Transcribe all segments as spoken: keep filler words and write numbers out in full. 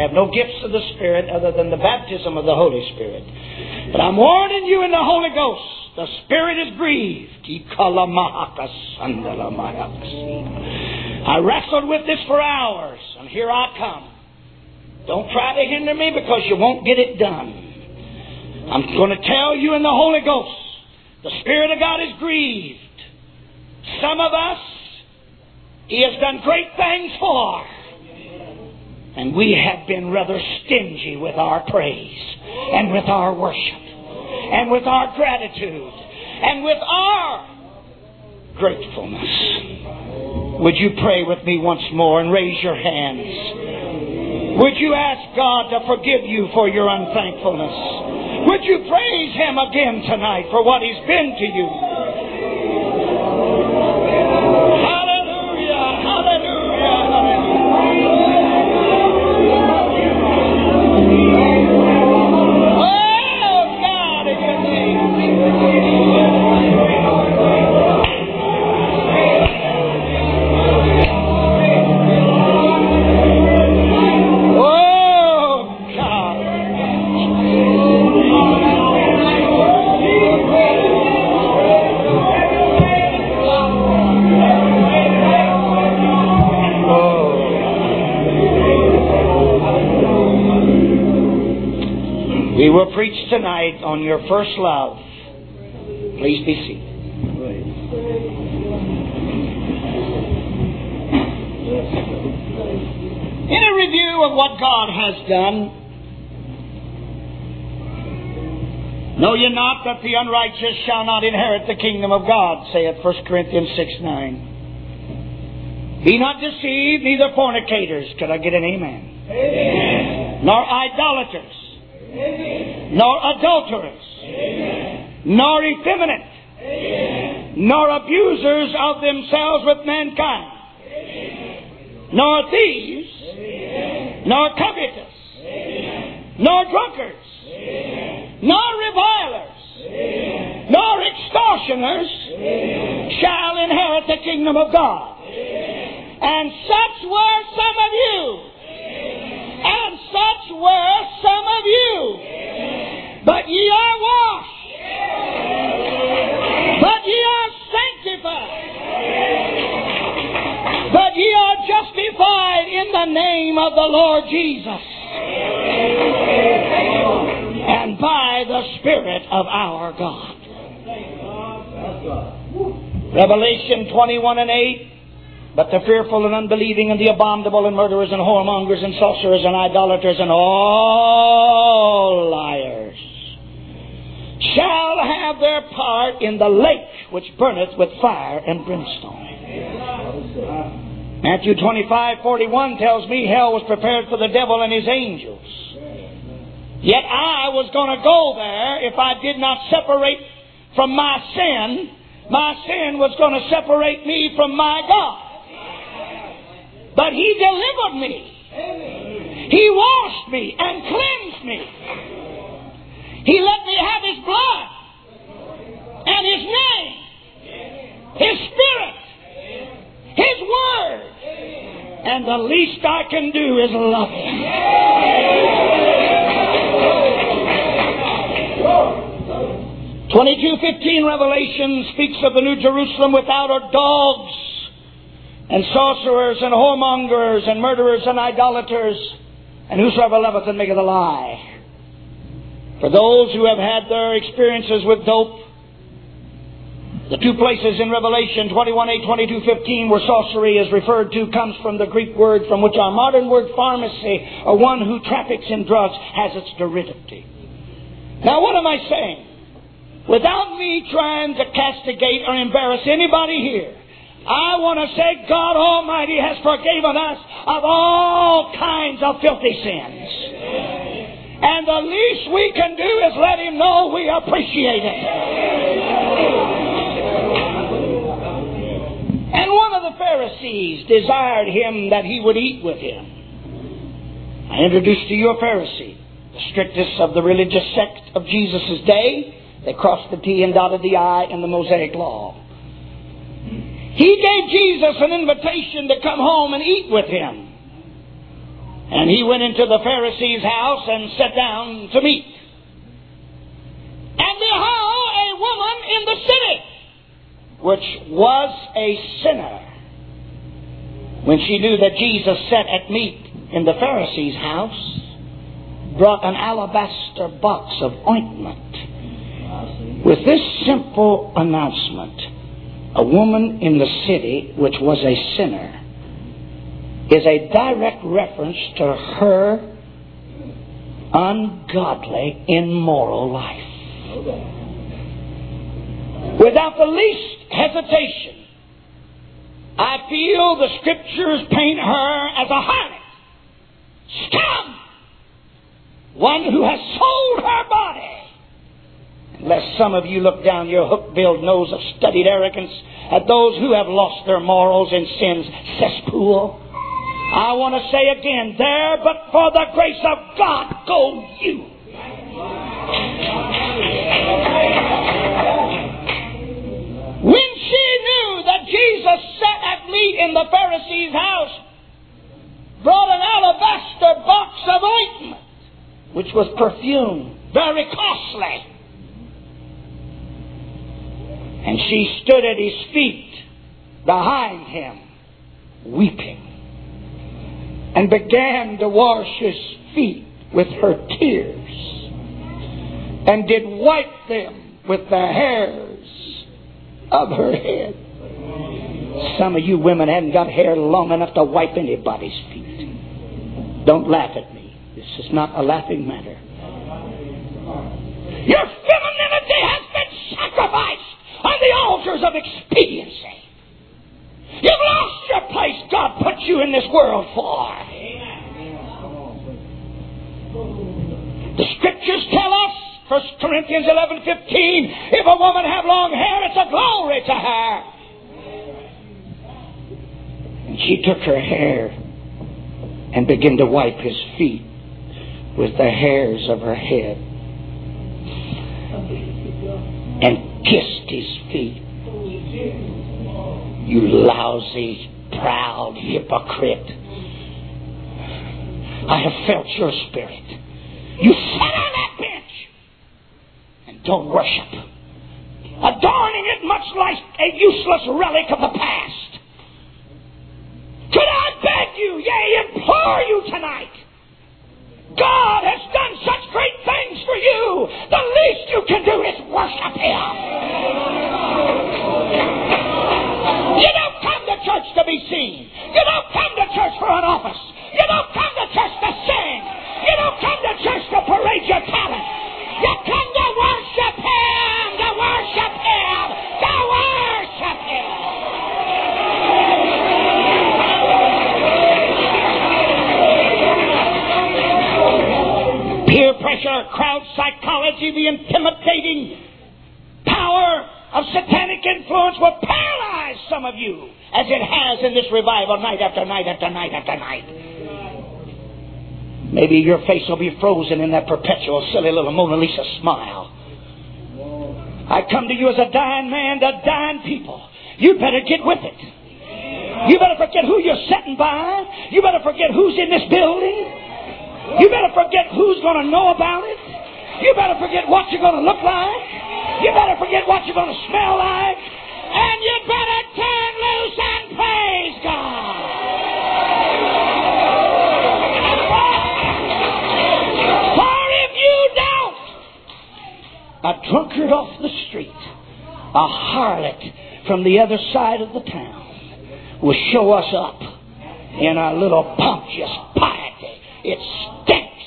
have no gifts of the Spirit other than the baptism of the Holy Spirit. But I'm warning you in the Holy Ghost, the Spirit is grieved. I wrestled with this for hours, and here I come. Don't try to hinder me because you won't get it done. I'm going to tell you in the Holy Ghost, the Spirit of God is grieved. Some of us, He has done great things for. And we have been rather stingy with our praise and with our worship and with our gratitude and with our gratefulness. Would you pray with me once more and raise your hands? Would you ask God to forgive you for your unthankfulness? Would you praise Him again tonight for what He's been to you? Hallelujah! Hallelujah! Oh, God, in your name. We will preach tonight on your first love. Please be seated. In a review of what God has done, know ye not that the unrighteous shall not inherit the kingdom of God, saith First Corinthians six nine. Be not deceived, neither fornicators. Could I get an amen? Amen. Nor idolaters. Amen. Nor adulterers. Amen. Nor effeminate. Amen. Nor abusers of themselves with mankind. Amen. Nor thieves. Amen. Nor covetous. Amen. Nor drunkards. Amen. Nor revilers. Amen. Nor extortioners. Amen. Shall inherit the kingdom of God. Amen. And such were some of you. And such were some of you. Amen. But ye are washed. Amen. But ye are sanctified. Amen. But ye are justified in the name of the Lord Jesus. Amen. And by the Spirit of our God. Revelation twenty-one and eight. But the fearful and unbelieving and the abominable and murderers and whoremongers and sorcerers and idolaters and all liars shall have their part in the lake which burneth with fire and brimstone. Matthew twenty-five forty-one tells me hell was prepared for the devil and his angels. Yet I was going to go there if I did not separate from my sin. My sin was going to separate me from my God. But He delivered me. He washed me and cleansed me. He let me have His blood and His name, His Spirit, His Word. And the least I can do is love Him. twenty-two fifteen Revelation speaks of the New Jerusalem without her dogs and sorcerers and whoremongers and murderers and idolaters and whosoever loveth and maketh a lie. For those who have had their experiences with dope, the two places in Revelation twenty-one eight, twenty-two fifteen where sorcery is referred to comes from the Greek word from which our modern word pharmacy, or one who traffics in drugs, has its derivative. Now what am I saying? Without me trying to castigate or embarrass anybody here, I want to say God Almighty has forgiven us of all kinds of filthy sins. And the least we can do is let Him know we appreciate it. And one of the Pharisees desired Him that he would eat with him. I introduced to you a Pharisee, the strictest of the religious sect of Jesus' day. They crossed the T and dotted the I in the Mosaic Law. He gave Jesus an invitation to come home and eat with him. And he went into the Pharisee's house and sat down to meat. And behold, a woman in the city, which was a sinner, when she knew that Jesus sat at meat in the Pharisee's house, brought an alabaster box of ointment with this simple announcement: a woman in the city, which was a sinner, is a direct reference to her ungodly, immoral life. Without the least hesitation, I feel the Scriptures paint her as a harlot, scum, one who has sold her body. Unless some of you look down your hook-billed nose of studied arrogance at those who have lost their morals in sin's cesspool, I want to say again, there but for the grace of God go you. When she knew that Jesus sat at meat in the Pharisee's house, brought an alabaster box of ointment, which was perfume, very costly. And she stood at his feet behind him, weeping, and began to wash his feet with her tears, and did wipe them with the hairs of her head. Some of you women haven't got hair long enough to wipe anybody's feet. Don't laugh at me. This is not a laughing matter. Your femininity has been sacrificed on the altars of expediency. You've lost your place God put you in this world for. The Scriptures tell us, First Corinthians eleven fifteen, if a woman have long hair, it's a glory to her. And she took her hair and began to wipe his feet with the hairs of her head, and kissed his feet. You lousy, proud hypocrite. I have felt your spirit. You sit on that bench and don't worship, adorning it much like a useless relic of the past. Could I beg you, yea, implore you tonight? God has done such great things for you. The least you can do is worship Him. You don't come to church to be seen. You don't come to church for an office. You don't come to church to sing. You don't come to church to parade your talent. You come to worship Him, to worship Him, to worship Him. Peer pressure, crowd psychology, the intimidating power of satanic influence will paralyze some of you, as it has in this revival night after night after night after night. Maybe your face will be frozen in that perpetual silly little Mona Lisa smile. I come to you as a dying man to dying people. You better get with it. You better forget who you're sitting by. You better forget who's in this building. You better forget who's going to know about it. You better forget what you're going to look like. You better forget what you're going to smell like. And you better turn loose and praise God. For if you don't, a drunkard off the street, a harlot from the other side of the town, will show us up in a little pompous piety. It stinks.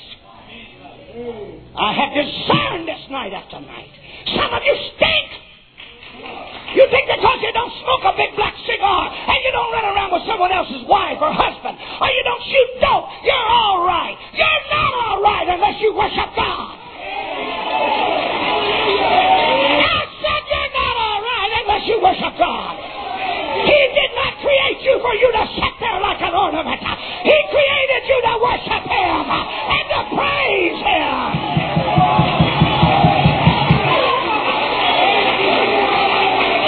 I have discerned this night after night. Some of you stink. You think because you don't smoke a big black cigar and you don't run around with someone else's wife or husband, or you don't shoot dope, you're all right. You're not all right unless you worship God. I said you're not all right unless you worship God. He did not create you for you to sit there like an ornament. He created you to worship Him and to praise Him.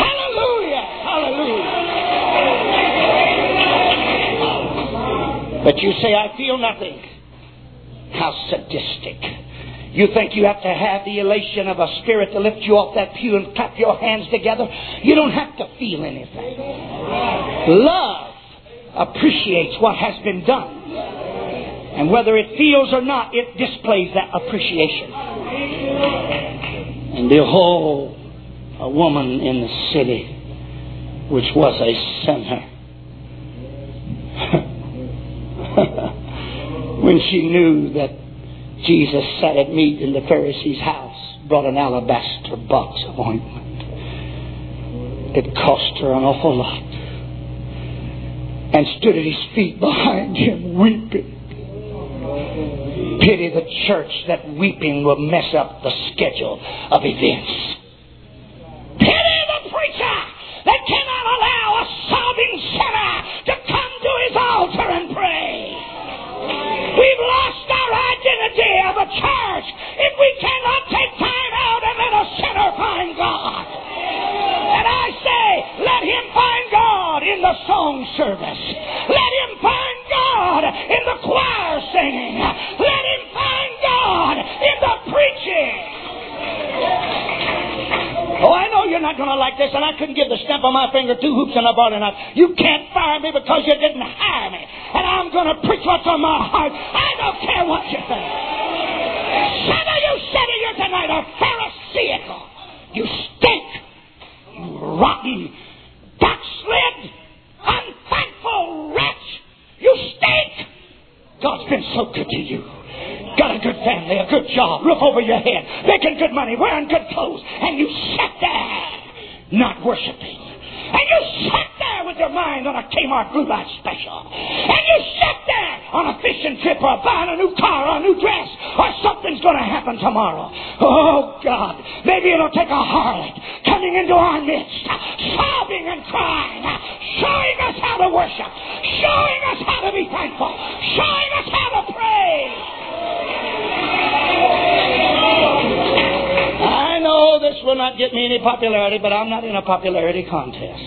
Hallelujah. Hallelujah. But you say, I feel nothing. How sadistic. You think you have to have the elation of a spirit to lift you off that pew and clap your hands together? You don't have to feel anything. Love appreciates what has been done. And whether it feels or not, it displays that appreciation. And behold, a woman in the city, which was a sinner, when she knew that Jesus sat at meat in the Pharisee's house, brought an alabaster box of ointment. It cost her an awful lot. And stood at his feet behind him, weeping. Pity the church that weeping will mess up the schedule of events. Pity the preacher that cannot allow a sobbing sinner to come to his altar and pray. We've lost our identity of a church if we cannot take time out and let a sinner find God. And I say, let him find God in the song service. Let him find God in the choir singing. Let him find God in the preaching. Oh, I know you're not going to like this, and I couldn't give the stamp of my finger two hoops and a barley knife. You can't fire me because you didn't hire me. And I'm going to preach what's on my heart. I don't care what you think. Some of you sitting here tonight are pharisaical. You stink. You rotten, backslid, unthankful wretch. You stink. God's been so good to you. Got a good family, a good job, roof over your head, making good money, wearing good clothes, and you sat there not worshiping. And you sat there with your mind on a Kmart Blue Light special. And you sat there on a fishing trip or buying a new car or a new dress or something's going to happen tomorrow. Oh, God, maybe it'll take a harlot coming into our midst, sobbing and crying, showing us how to worship, showing us how to be thankful, showing us how to pray. I know this will not get me any popularity, but I'm not in a popularity contest.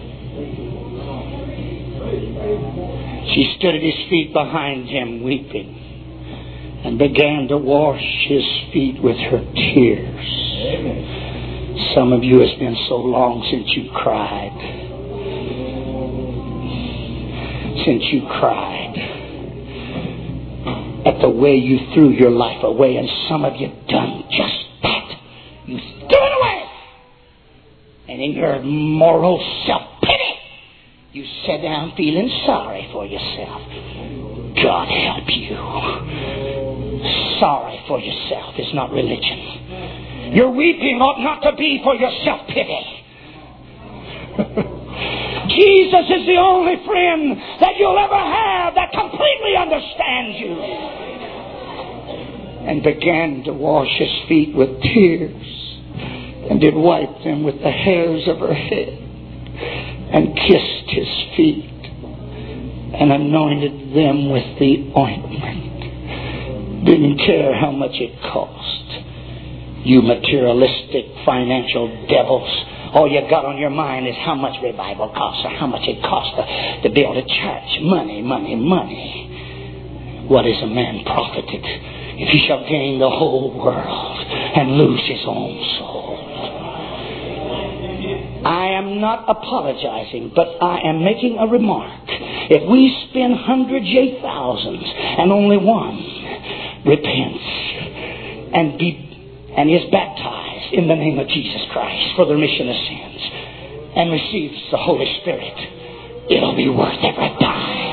She stood at his feet behind him, weeping, and began to wash his feet with her tears. Some of you, it's been so long since you cried. Since you cried at the way you threw your life away, and some of you done just that. You threw it away. And in your moral self-pity, you sat down feeling sorry for yourself. God help you. Sorry for yourself is not religion. Your weeping ought not to be for your self-pity. Jesus is the only friend that you'll ever have that completely understands you. And began to wash his feet with tears, and did wipe them with the hairs of her head, and kissed his feet, and anointed them with the ointment. Didn't care how much it cost. You materialistic financial devils. All you got on your mind is how much revival costs, or how much it costs to, to build a church. Money, money, money. What is a man profited if he shall gain the whole world and lose his own soul? I am not apologizing, but I am making a remark. If we spend hundreds, yea, thousands, and only one repents and be and is baptized in the name of Jesus Christ for the remission of sins and receives the Holy Spirit, it'll be worth every dime.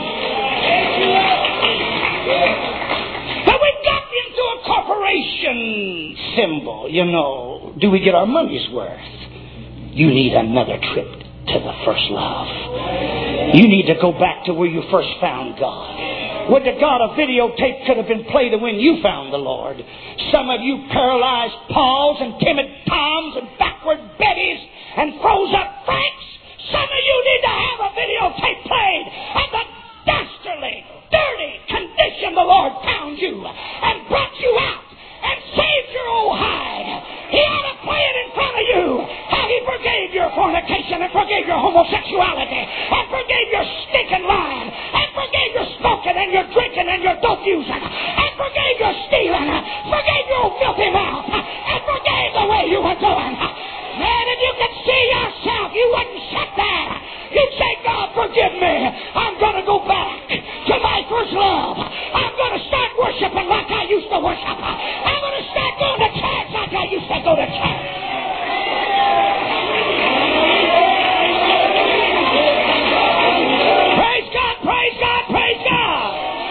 But we got into a corporation symbol, you know. Do we get our money's worth? You need another trip to the first love. You need to go back to where you first found God. Would to God a videotape could have been played of when you found the Lord. Some of you paralyzed Pauls and timid Toms and backward Bettys and froze up Franks. Some of you need to have a videotape played of the dastardly, dirty condition the Lord found you and brought you out and saved your old hide. He ought to play it in front of you. How he forgave your fornication and forgave your homosexuality and forgave your stinking lying and forgave your smoking and your doing, forgave your filthy mouth, and forgave the way you were doing. Man, if you could see yourself, you wouldn't sit there. You'd say, God, forgive me. I'm going to go back to my first love. I'm going to start worshiping like I used to worship. I'm going to start going to church like I used to go to church. Praise God, praise God, praise God.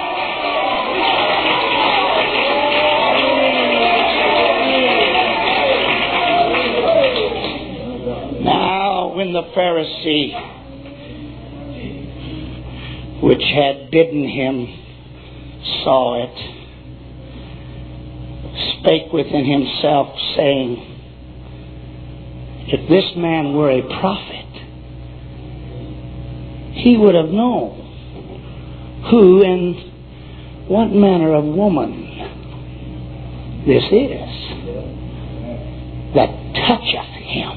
Now, when the Pharisee, which had bidden him, saw it, spake within himself, saying, if this man were a prophet, he would have known who and what manner of woman this is that toucheth him.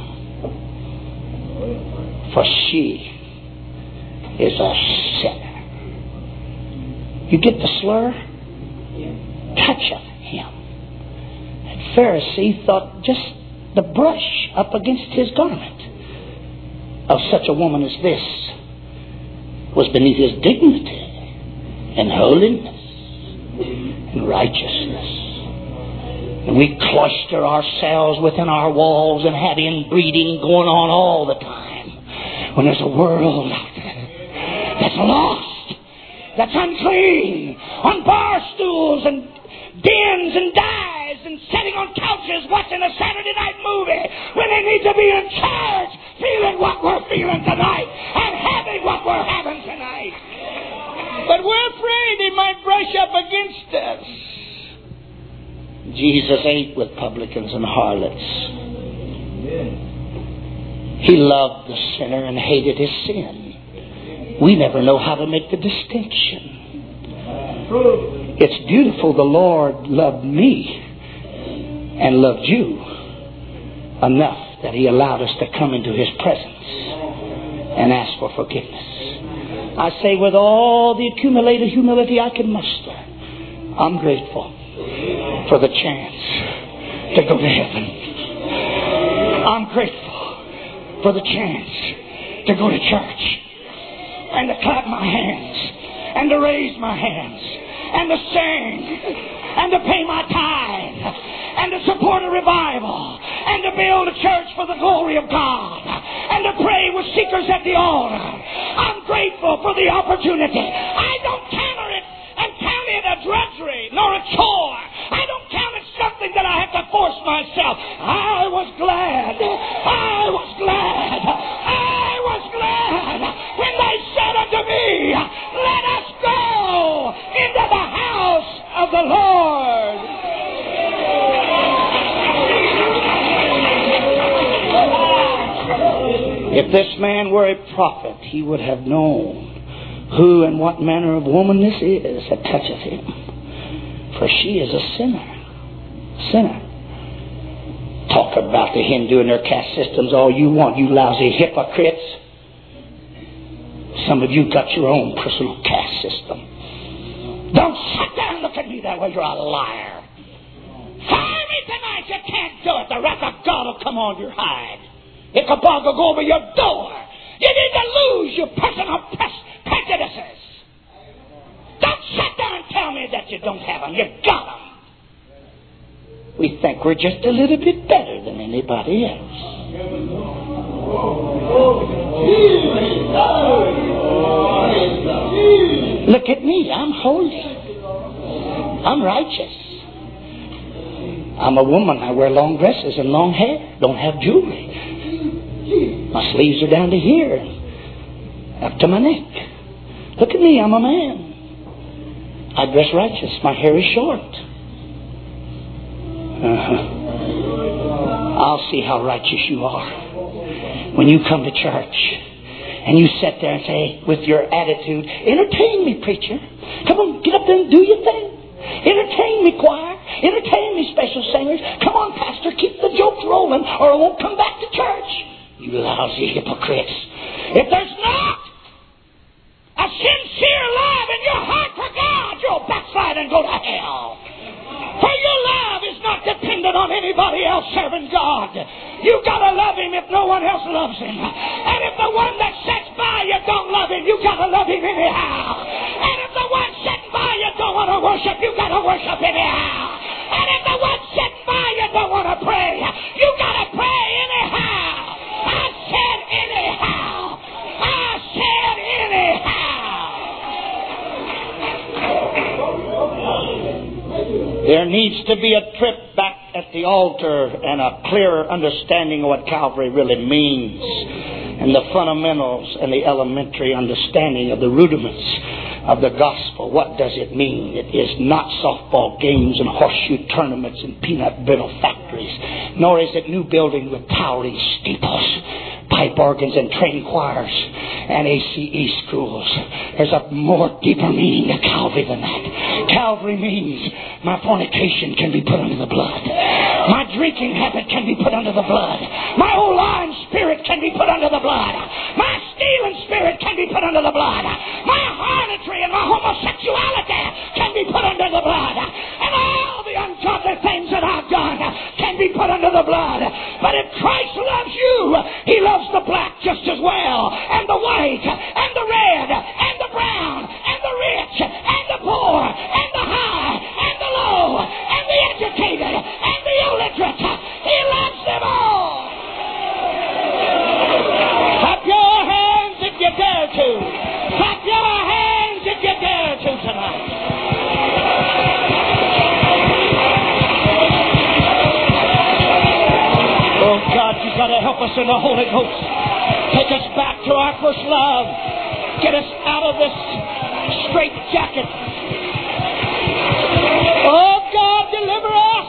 For she is a sinner. You get the slur? Toucheth him. That Pharisee thought just the brush up against his garment of such a woman as this was beneath his dignity and holiness and righteousness. And we cloister ourselves within our walls and have inbreeding going on all the time. When there's a world out there that's lost, that's unclean, on bar stools and dens and dives and sitting on couches watching a Saturday night movie when they need to be in church feeling what we're feeling tonight and having what we're having tonight. But we're afraid he might brush up against us. Jesus ate with publicans and harlots. He loved the sinner and hated his sin. We never know how to make the distinction. It's beautiful the Lord loved me and loved you enough that he allowed us to come into his presence and ask for forgiveness. I say with all the accumulated humility I can muster, I'm grateful for the chance to go to heaven. I'm grateful for the chance to go to church and to clap my hands and to raise my hands and to sing and to pay my tithe and to support a revival and to build a church for the glory of God and to pray with seekers at the altar. I'm grateful for the opportunity. I don't counter it and count it a drudgery nor a chore. I don't count it something that I have to force myself. I was glad. I was glad. I was glad when they said unto me, let us go into the house of the Lord. If this man were a prophet, he would have known who and what manner of woman this is that toucheth him. For she is a sinner. Sinner. Talk about the Hindu and their caste systems all you want, you lousy hypocrites. Some of you got your own personal caste system. Don't sit there and look at me that way. You're a liar. Fire me tonight. You can't do it. The wrath of God will come on your hide. Ichabod will go over your door. You need to lose your personal prejudices. Don't sit there and tell me that you don't have them. You got them. We think we're just a little bit better than anybody else. Look at me. I'm holy. I'm righteous. I'm a woman. I wear long dresses and long hair. Don't have jewelry. My sleeves are down to here, up to my neck. Look at me. I'm a man. I dress righteous. My hair is short. Uh-huh. I'll see how righteous you are when you come to church and you sit there and say with your attitude, entertain me, preacher. Come on, get up there and do your thing. Entertain me, choir. Entertain me, special singers. Come on, pastor, keep the jokes rolling or I won't come back to church. You lousy hypocrites. If there's not a sincere love in your heart for God, you'll backslide and go to hell. For you anybody else serving God. You gotta love Him if no one else loves Him. And if the one that sits by you don't love Him, you gotta love Him anyhow. And if the one sitting by you don't want to worship, you gotta worship anyhow. And if the one sitting by you don't want to pray, you gotta pray anyhow. I said anyhow. I said anyhow. There needs to be a trip back at the altar and a clearer understanding of what Calvary really means, and the fundamentals and the elementary understanding of the rudiments of the gospel. What does it mean? It is not softball games and horseshoe tournaments and peanut brittle factories, nor is it new building with towering steeples, pipe organs and trained choirs and A C E schools. There's a more deeper meaning to Calvary than that. Calvary means my fornication can be put under the blood. My drinking habit can be put under the blood. My old lying spirit can be put under the blood. My stealing spirit can be put under the blood. My harlotry and my homosexuality can be put under the blood. And all the ungodly things that I've done can be put under the blood. But if Christ loves you, He loves the black just as well, and the white, and the red, and the brown, and the rich, and the poor, and the high, and the low, and the educated, and the illiterate. He loves them all. Clap your hands if you dare to. Clap your hands if you dare to tonight. Oh God, you've got to help us in the Holy Ghost. Take us back to our first love. Get us out of this straight jacket. Oh God, deliver us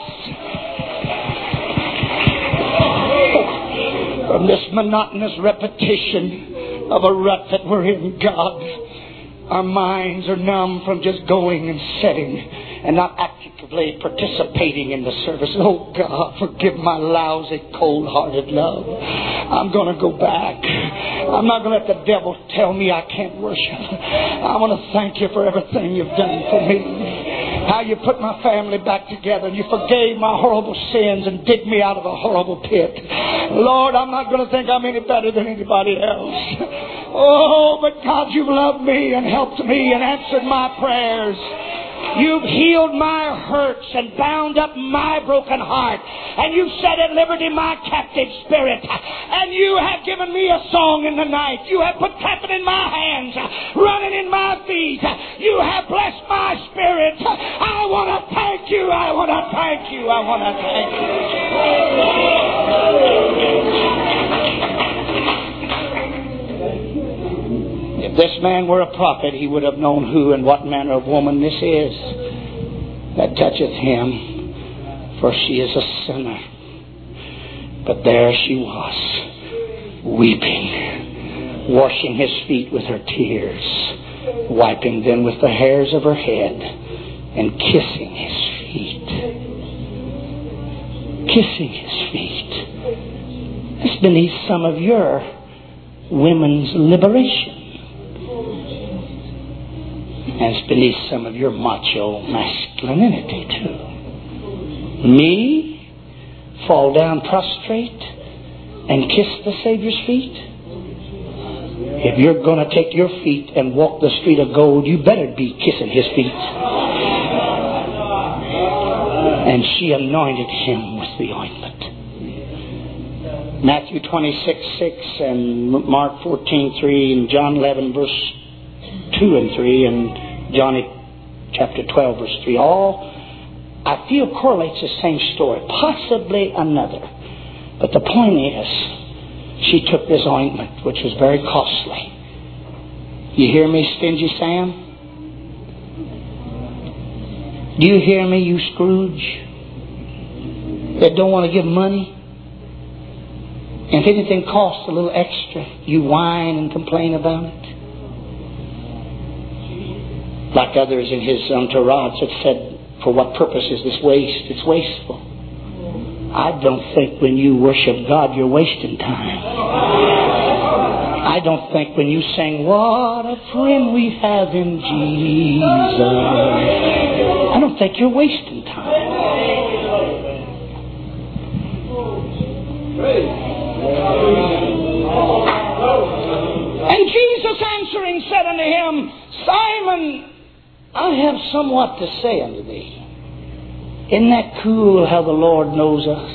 from this monotonous repetition of a rut that we're in, God. Our minds are numb from just going and sitting and not actively participating in the service. Oh God, forgive my lousy, cold-hearted love. I'm going to go back. I'm not going to let the devil tell me I can't worship. I want to thank you for everything you've done for me. How you put my family back together and you forgave my horrible sins and digged me out of a horrible pit. Lord, I'm not going to think I'm any better than anybody else. Oh, but God, you've loved me and helped me and answered my prayers. You've healed my hurts and bound up my broken heart. And you've set at liberty my captive spirit. And you have given me a song in the night. You have put clapping in my hands, running in my feet. You have blessed my spirit. I want to thank you. I want to thank you. I want to thank you. If this man were a prophet, he would have known who and what manner of woman this is that toucheth him, for she is a sinner. But there she was, weeping, washing his feet with her tears, wiping them with the hairs of her head, and kissing his feet. Kissing his feet. It's beneath some of your women's liberation. And it's beneath some of your macho masculinity too. Me fall down prostrate and kiss the Savior's feet? If you're going to take your feet and walk the street of gold, you better be kissing his feet. And she anointed him with the ointment. Matthew twenty-six six and Mark fourteen three and John eleven verse two and three and John chapter twelve verse three. All, I feel, correlates the same story. Possibly another. But the point is, she took this ointment, which was very costly. You hear me, Stingy Sam? Do you hear me, you Scrooge? That don't want to give money? And if anything costs a little extra, you whine and complain about it. Like others in his entourage that said, for what purpose is this waste? It's wasteful. I don't think when you worship God, you're wasting time. I don't think when you sing, what a friend we have in Jesus, I don't think you're wasting time. And Jesus answering said unto him, Simon, I have somewhat to say unto thee. Isn't that cool how the Lord knows us?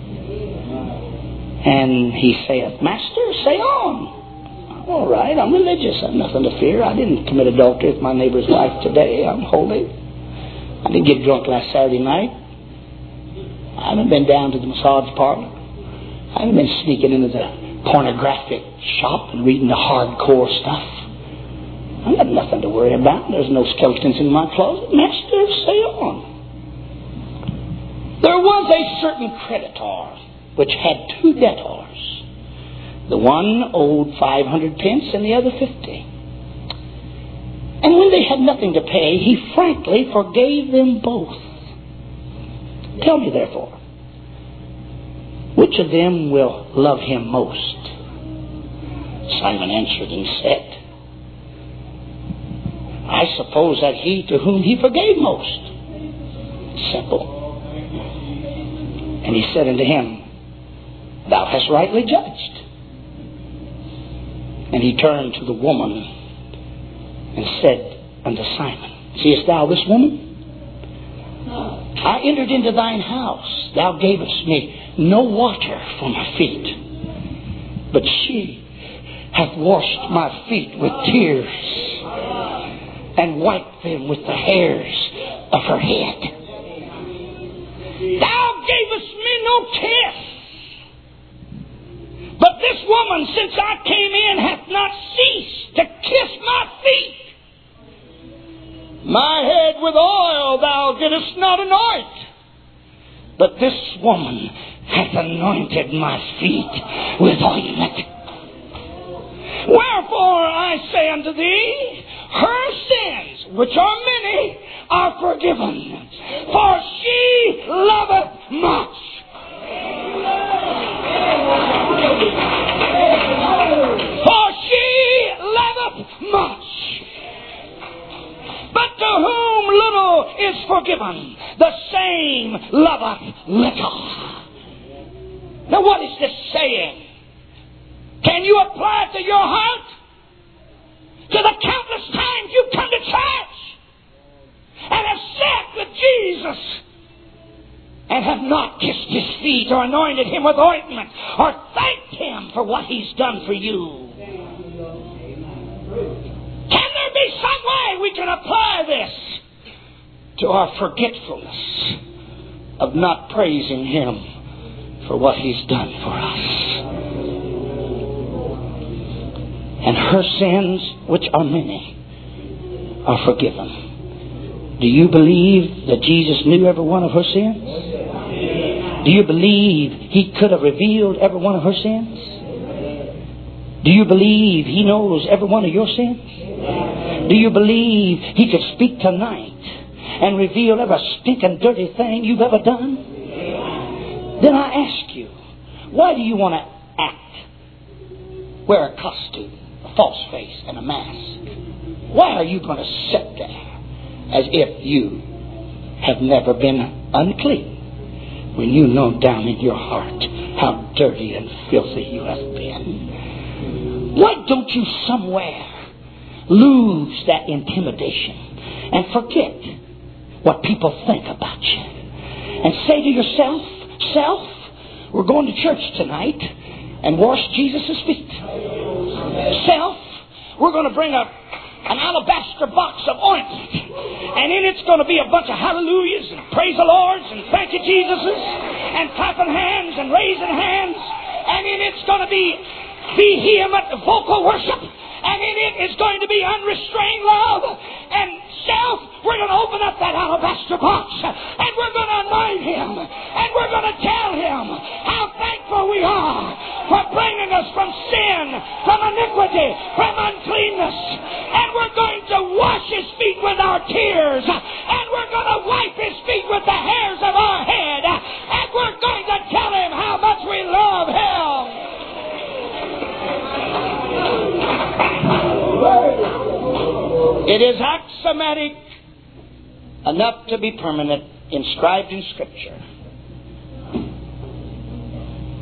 And he saith, Master, say on. All right, I'm religious. I've nothing to fear. I didn't commit adultery with my neighbor's wife today. I'm holy. I didn't get drunk last Saturday night. I haven't been down to the massage parlor. I haven't been sneaking into the pornographic shop and reading the hardcore stuff. I've got nothing to worry about. There's no skeletons in my closet. Master, say on. There was a certain creditor which had two debtors. The one owed five hundred pence and the other fifty. And when they had nothing to pay, he frankly forgave them both. Tell me therefore, which of them will love him most? Simon answered and said, I suppose that he to whom he forgave most. Simple. And he said unto him, Thou hast rightly judged. And he turned to the woman and said unto Simon, Seest thou this woman? I entered into thine house. Thou gavest me no water for my feet, but she hath washed my feet with tears and wiped them with the hairs of her head. Thou gavest me no kiss, but this woman, since I came in, hath not ceased to kiss my feet. My head with oil thou didst not anoint, but this woman hath anointed my feet with ointment. Wherefore I say unto thee, her sins, which are many, are forgiven, for she loveth much. For she loveth much. But to whom little is forgiven, the same loveth little. Now what is this saying? Can you apply it to your heart? To the countless times you've come to church and have sat with Jesus and have not kissed his feet or anointed him with ointment or thanked him for what he's done for you. Can there be some way we can apply this to our forgetfulness of not praising him for what he's done for us? And her sins, which are many, are forgiven. Do you believe that Jesus knew every one of her sins? Do you believe he could have revealed every one of her sins? Do you believe he knows every one of your sins? Do you believe he could speak tonight and reveal every stinking dirty thing you've ever done? Then I ask you, why do you want to act? Wear a costume, a false face, and a mask. Why are you going to sit there as if you have never been unclean when you know down in your heart how dirty and filthy you have been? Why don't you somewhere lose that intimidation and forget what people think about you and say to yourself, self, we're going to church tonight and wash Jesus' feet. Self, we're going to bring a, an alabaster box of ointment, and in it's going to be a bunch of hallelujahs and praise the Lords and thank you Jesuses and clapping hands and raising hands, and in it's going to be vehement vocal worship, and in it is going to be unrestrained love. And self, we're going to open up that alabaster box and we're going to anoint him and we're going to tell him how thankful we are for bringing us from sin, from iniquity, from uncleanness. And we're going to wash his feet with our tears, and we're going to wipe his feet with the hairs of our head, and we're going to tell him how much we love him. It is axiomatic enough to be permanent, inscribed in Scripture,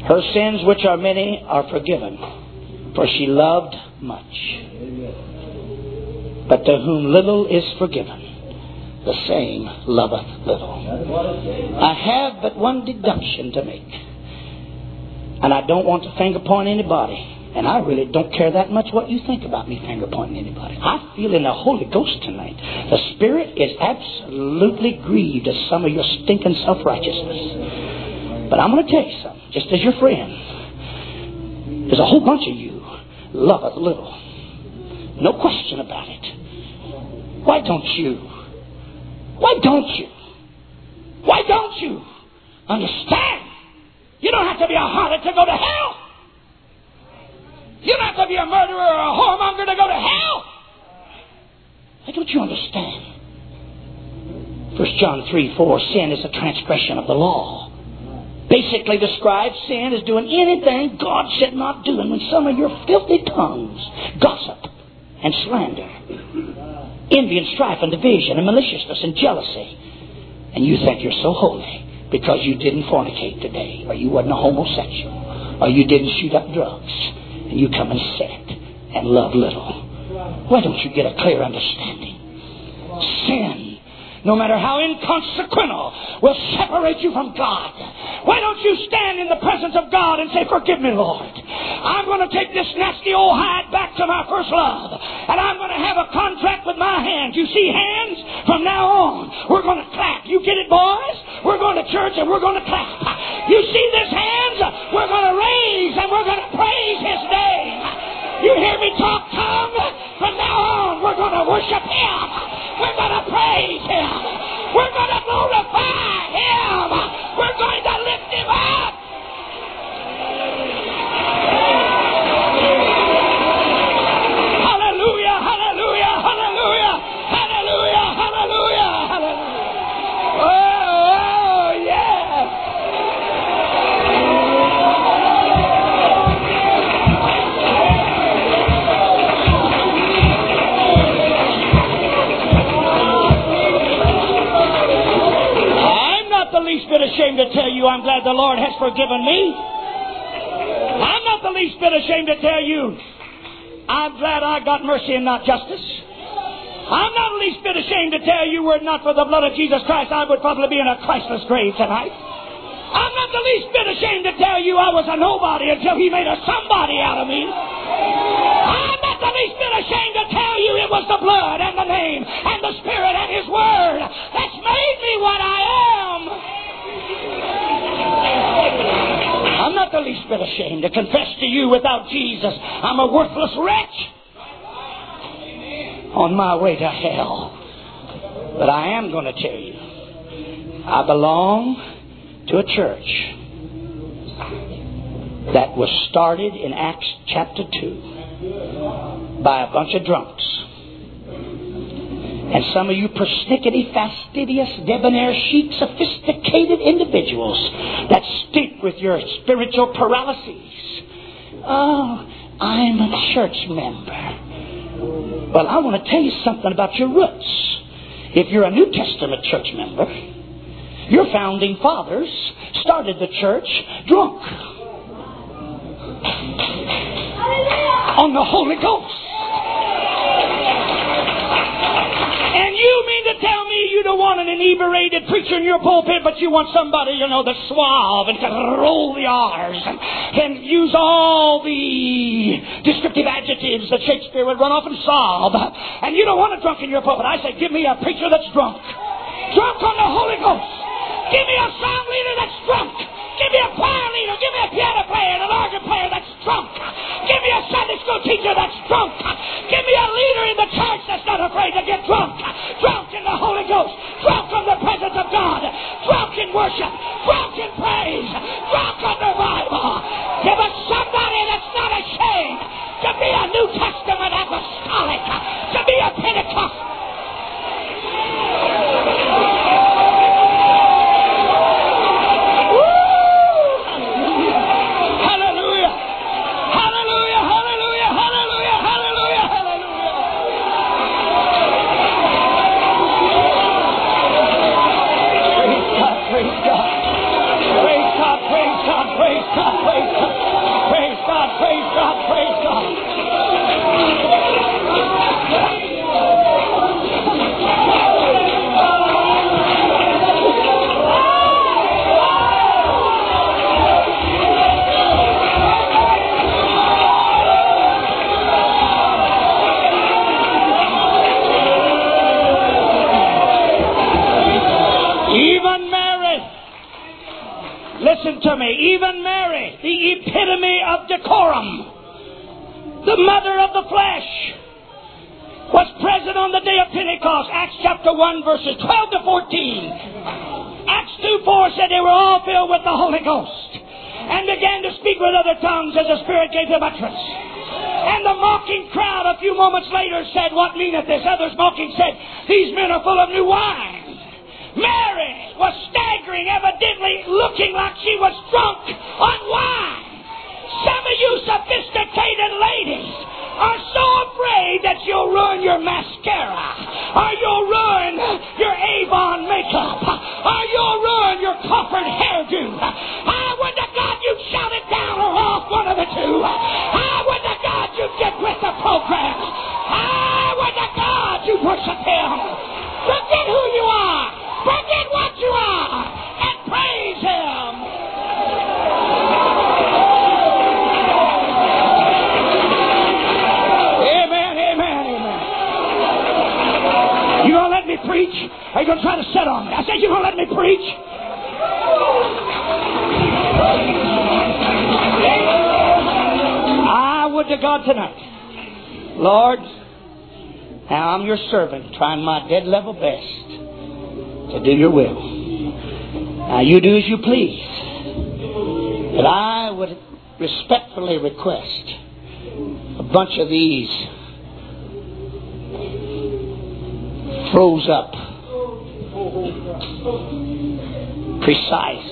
Her sins, which are many, are forgiven, for she loved much. But to whom little is forgiven, the same loveth little. I have but one deduction to make. And I don't want to finger point anybody. And I really don't care that much what you think about me finger pointing anybody. I feel in the Holy Ghost tonight. The Spirit is absolutely grieved at some of your stinking self-righteousness. But I'm going to tell you something, just as your friend. There's a whole bunch of you loveth little. No question about it. Why don't you? Why don't you? Why don't you understand? You don't have to be a harlot to go to hell. You don't have to be a murderer or a whoremonger to go to hell. Why don't you understand? First John three four, sin is a transgression of the law. Basically describes sin as doing anything God said not do. And when some of your filthy tongues gossip and slander, envy and strife and division and maliciousness and jealousy, and you think you're so holy because you didn't fornicate today, or you wasn't a homosexual, or you didn't shoot up drugs, and you come and sit and love little. Why don't you get a clear understanding? Sin, no matter how inconsequential, will separate you from God. Why don't you stand in the presence of God and say, forgive me, Lord. I'm going to take this nasty old hide back to my first love. And I'm going to have a contract with my hands. You see hands? From now on, we're going to clap. You get it, boys? We're going to church and we're going to clap. You see this hands? We're going to raise and we're going to praise His name. You hear me talk tongue? From now on, we're going to worship Him. We're going to praise Him. We're going to glorify Him. We're going to lift Him up. Hallelujah, hallelujah, hallelujah, hallelujah, hallelujah, hallelujah. Oh, yes. I'm not the least bit ashamed to tell you I'm glad the Lord has forgiven me. I'm not the least bit ashamed to tell you I'm glad I got mercy and not justice. I'm not the least bit ashamed to tell you were it not for the blood of Jesus Christ, I would probably be in a Christless grave tonight. I'm not the least bit ashamed to tell you I was a nobody until He made a somebody out of me. I'm not the least bit ashamed to tell you it was the blood and the name and the Spirit and His Word that's made me what I am. I'm not the least bit ashamed to confess to you without Jesus I'm a worthless wretch on my way to hell. But I am going to tell you I belong to a church that was started in Acts chapter two by a bunch of drunks. And some of you persnickety, fastidious, debonair, chic, sophisticated individuals that stink with your spiritual paralyses. Oh, I'm a church member. Well, I want to tell you something about your roots. If you're a New Testament church member, your founding fathers started the church drunk on the Holy Ghost. And you mean to tell me you don't want an inebriated preacher in your pulpit, but you want somebody, you know, that's suave and can roll the R's and can use all the descriptive adjectives that Shakespeare would run off and sob. And you don't want a drunk in your pulpit. I say, give me a preacher that's drunk. Drunk on the Holy Ghost. Give me a song leader that's drunk. Give me a choir leader. Give me a piano player and an organ player that's drunk. Give me a Sunday school teacher that's drunk. Give me a leader in the church that's not afraid to get drunk. Drunk in the Holy Ghost. Drunk on the presence of God. Drunk in worship. Drunk in praise. Drunk on the Bible. Give us somebody that's not ashamed to be a New Testament apostolic. To be a Pentecostal. Praise God, praise Listen to me. Even Mary, the epitome of decorum, the mother of the flesh, was present on the day of Pentecost. Acts chapter one, verses twelve to fourteen. Acts two four said they were all filled with the Holy Ghost and began to speak with other tongues as the Spirit gave them utterance. And the mocking crowd a few moments later said, "What meaneth this?" Others mocking said, "These men are full of new wine." Mary was staggering, evidently looking like she was drunk on wine. Some of you sophisticated ladies are so afraid that you'll ruin your mascara, or you'll ruin your Avon makeup, or you'll ruin your Crawford hairdo. I would to God you'd shout it down or off, one of the two. I would to God you'd get with the program. I would to God you'd worship Him. Forget who you are. Forget what you are. And praise Him. Amen, amen, amen. You gonna let me preach? Or you gonna try to sit on me? I said you gonna let me preach? I would to God tonight, Lord, now I'm your servant, trying my dead level best to do your will. Now you do as you please. But I would respectfully request a bunch of these froze up, precise,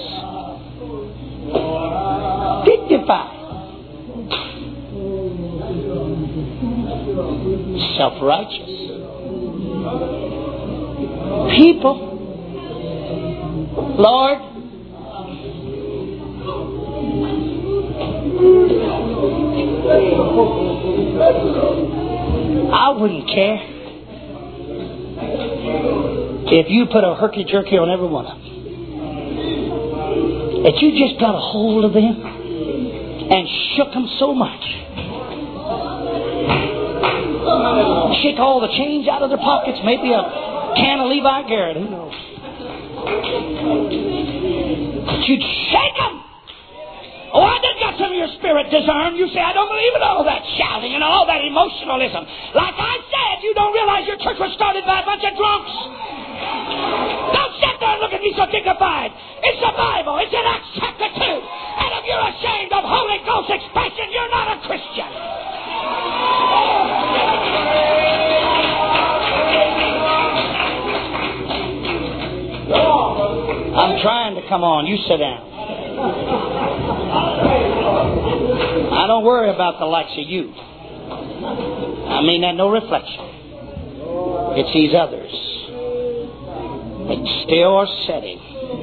dignified, self-righteous people, Lord, I wouldn't care if you put a herky-jerky on every one of them. That you just got a hold of them and shook them so much. Shake all the change out of their pockets, maybe a can of Levi Garrett, who knows. But you'd shake them. Oh, I did got some of your spirit discerned. You say, I don't believe in all that shouting and all that emotionalism. Like I said, you don't realize your church was started by a bunch of drunks. Don't sit there and look at me so dignified. It's the Bible. It's in Acts chapter two. And if you're ashamed of Holy Ghost expression, you're not a Christian. I'm trying to come on. You sit down. I don't worry about the likes of you. I mean that no reflection. It's these others that still are setting.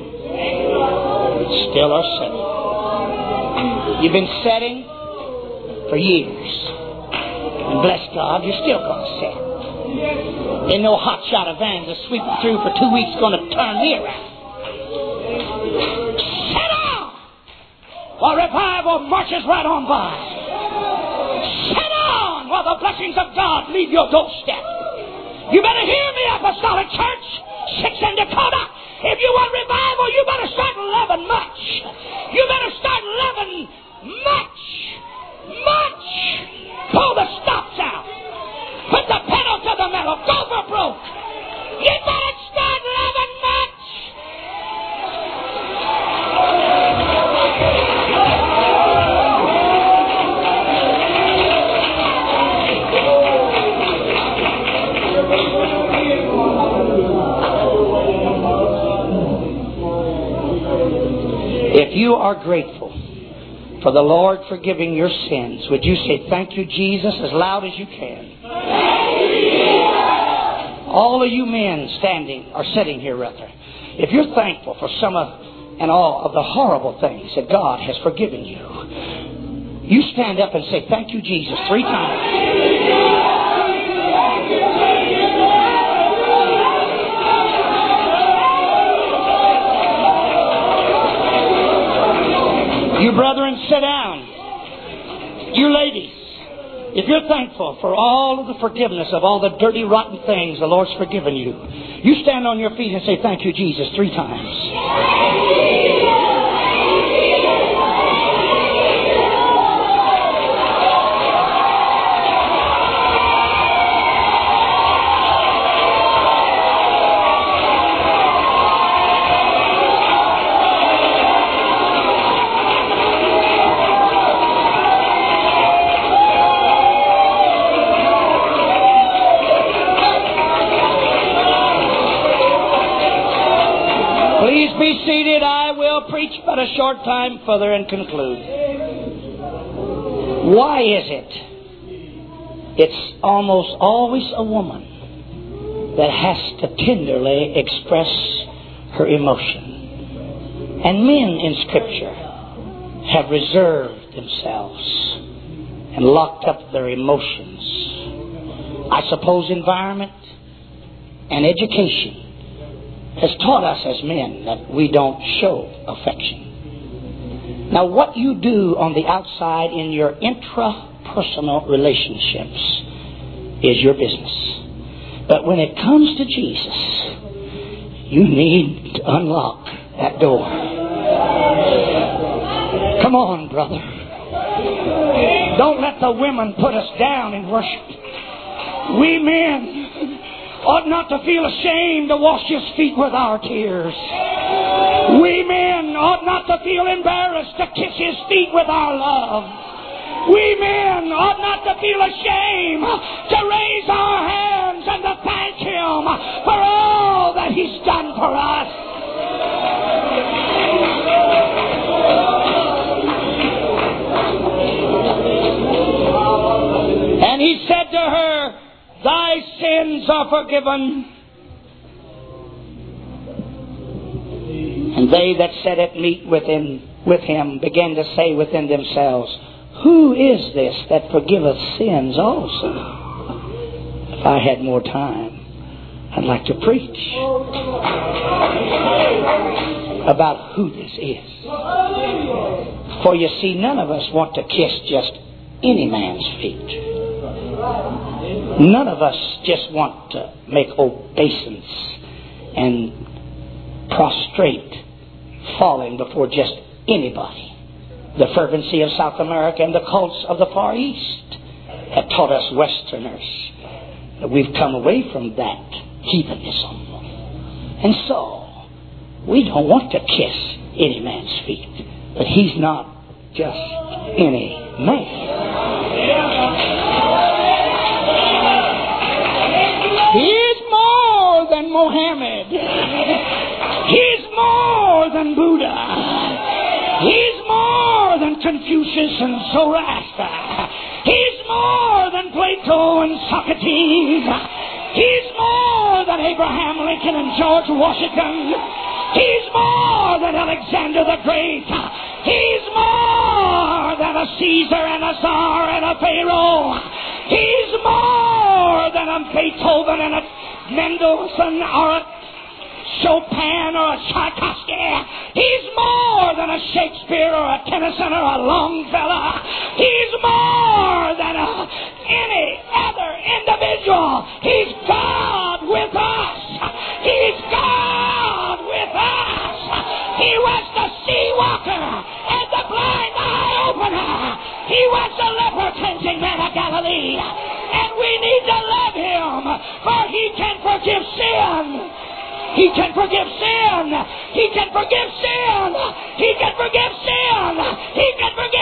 Still are setting. You've been setting for years. And bless God, you're still going to set. Ain't no hot shot evangelist sweeping through for two weeks going to turn me around. Sit down while revival marches right on by. Sit down while the blessings of God leave your doorstep. You better hear me, Apostolic Church, Six in Dakota. If you want revival, you better start loving much. You better start loving much. Much. Pull the stops out. Put the pedal to the metal. Go for broke. You better start loving much. If you are grateful for the Lord forgiving your sins, would you say, thank you, Jesus, as loud as you can? All of you men standing, or sitting here rather, if you're thankful for some of and all of the horrible things that God has forgiven you, you stand up and say, thank you, Jesus, three times. You brethren, sit down. You ladies, if you're thankful for all of the forgiveness of all the dirty, rotten things the Lord's forgiven you, you stand on your feet and say, thank you, Jesus, three times. I will preach but a short time further and conclude. Why is it it's almost always a woman that has to tenderly express her emotion? And men in Scripture have reserved themselves and locked up their emotions. I suppose environment and education has taught us as men that we don't show affection. Now, what you do on the outside in your intrapersonal relationships is your business. But when it comes to Jesus, you need to unlock that door. Come on, brother. Don't let the women put us down in worship. We men ought not to feel ashamed to wash His feet with our tears. We men ought not to feel embarrassed to kiss His feet with our love. We men ought not to feel ashamed to raise our hands and to thank Him for all that He's done for us. And He said to her, thy sins are forgiven. And they that sat at meat within, with Him began to say within themselves, who is this that forgiveth sins also? If I had more time, I'd like to preach about who this is. For you see, none of us want to kiss just any man's feet. None of us just want to make obeisance and prostrate, falling before just anybody. The fervency of South America and the cults of the Far East have taught us Westerners that we've come away from that heathenism. And so, we don't want to kiss any man's feet. But He's not just any man. He's more than Mohammed. He's more than Buddha. He's more than Confucius and Zoroaster. He's more than Plato and Socrates. He's more than Abraham Lincoln and George Washington. He's more than Alexander the Great. He's more than a Caesar and a Tsar and a Pharaoh. He's more than a Beethoven and a Mendelssohn or a Chopin or a Tchaikovsky. He's more than a Shakespeare or a Tennyson or a Longfellow. He's more than a, any other individual. He's God with us. He's God with us. He was the sea walker and the blind eye opener. He was the leper cleansing man of Galilee. And we need to love Him, for He can forgive sin. He can forgive sin. He can forgive sin. He can forgive sin. He can forgive